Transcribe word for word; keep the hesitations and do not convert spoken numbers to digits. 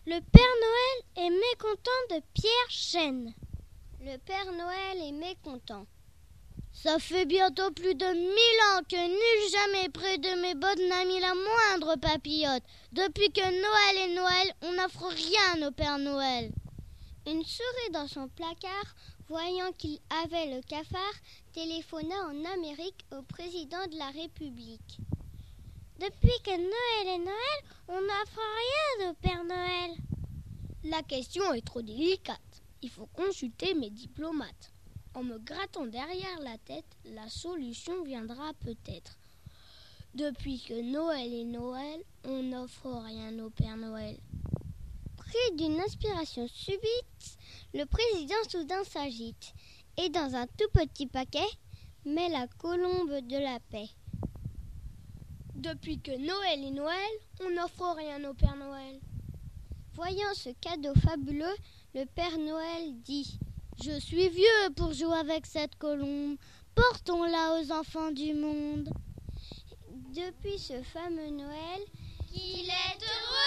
Le Père Noël est mécontent de Pierre Chêne. Le Père Noël est mécontent. Ça fait bientôt plus de mille ans que nul jamais près de mes bottes n'a mis la moindre papillote. Depuis que Noël est Noël, on n'offre rien au Père Noël. Une souris dans son placard, voyant qu'il avait le cafard, téléphona en Amérique au président de la République. Depuis que Noël est Noël, on n'offre rien au Père Noël. La question est trop délicate. Il faut consulter mes diplomates. En me grattant derrière la tête, la solution viendra peut-être. Depuis que Noël est Noël, on n'offre rien au Père Noël. Pris d'une inspiration subite, le président soudain s'agite et dans un tout petit paquet met la colombe de la paix. Depuis que Noël est Noël, on n'offre rien au Père Noël. Voyant ce cadeau fabuleux, le Père Noël dit « Je suis vieux pour jouer avec cette colombe, portons-la aux enfants du monde. » Depuis ce fameux Noël, qu'il est heureux.